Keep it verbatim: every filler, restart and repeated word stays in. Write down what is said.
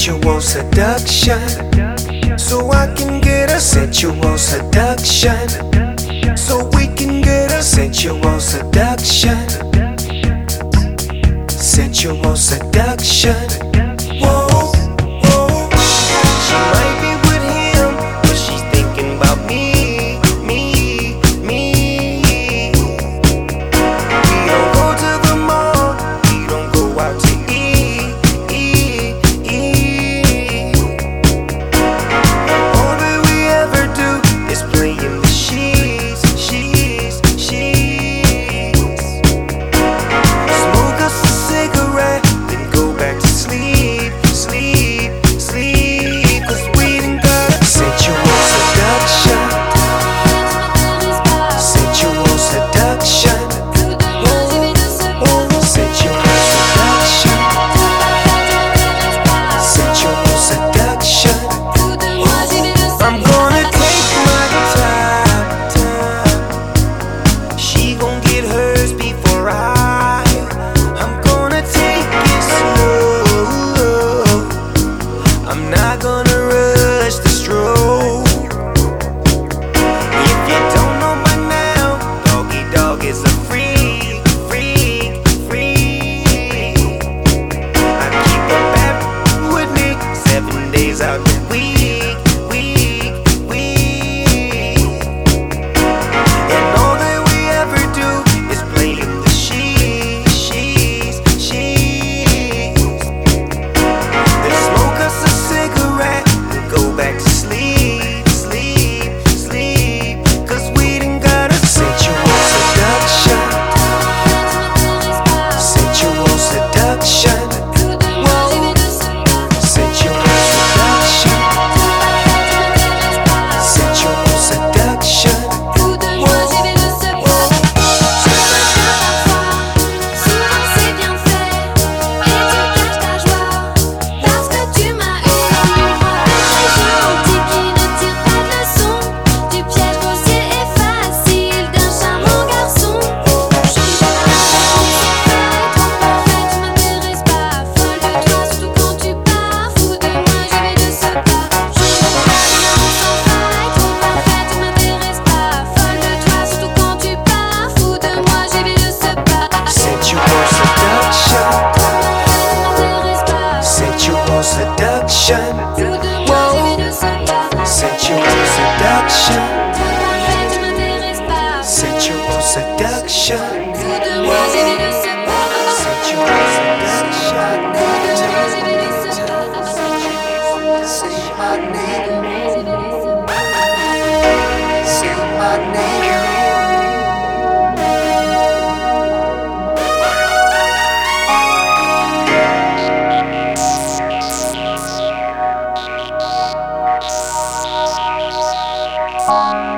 sensual seduction, so I can get a sensual seduction, so we can get a sensual seduction, sensual seduction. Whoa, whoa. She might be with him, but she's thinking about me, me, me. We don't go to the mall, we don't go out to eat, eat, eat. All that we ever do is play in the sheets, sheets, sheets. Smoke us a cigarette, then go back to sleep, sleep, sleep. Cause we done got a sensual seduction, sensual seduction. Oh, oh, sensual seduction, sensual seduction. I'm gonna take my time, time. She gon' get hers before I. I'm gonna take it slow. I'm not gonna rush the stroke. If you don't know by now, Doggy Dog is a freak, freak, freak. I keep a bad with me seven days out the week, week, week. And all that we ever do is play in the sheets, sheets, sheets. Then smoke us a cigarette and go back to sleep, sleep, sleep. Cause we done got a sensual seduction, sensual seduction. Whoa, sensual seduction, sensual seduction. Souvent c'est bien fait, et tu caches ta joie, parce que tu m'as eu. Des gens qui ne tirent pas de leçon, du piège grossier et facile d'un charmant garçon. Je suis pas trop parfait, tu m'intéresses pas. Folle de toi, surtout quand tu pars. Fou de moi, j'y vais de ce pas. Je suis pas sans faille, trop parfait, tu m'intéresses pas. Folle de toi, surtout quand tu pars. Fou de moi, j'y vais de ce pas. Sensual seduction, M'intéresse pas. sensual seduction. Fou de moi, j'y vais de ce pas. Sensual seduction, Trop parfait, tu m'intéresses pas. sensual seduction. Fou de moi, j'y vais de ce pas. Sensual seduction. Say my name, say my name. Sensual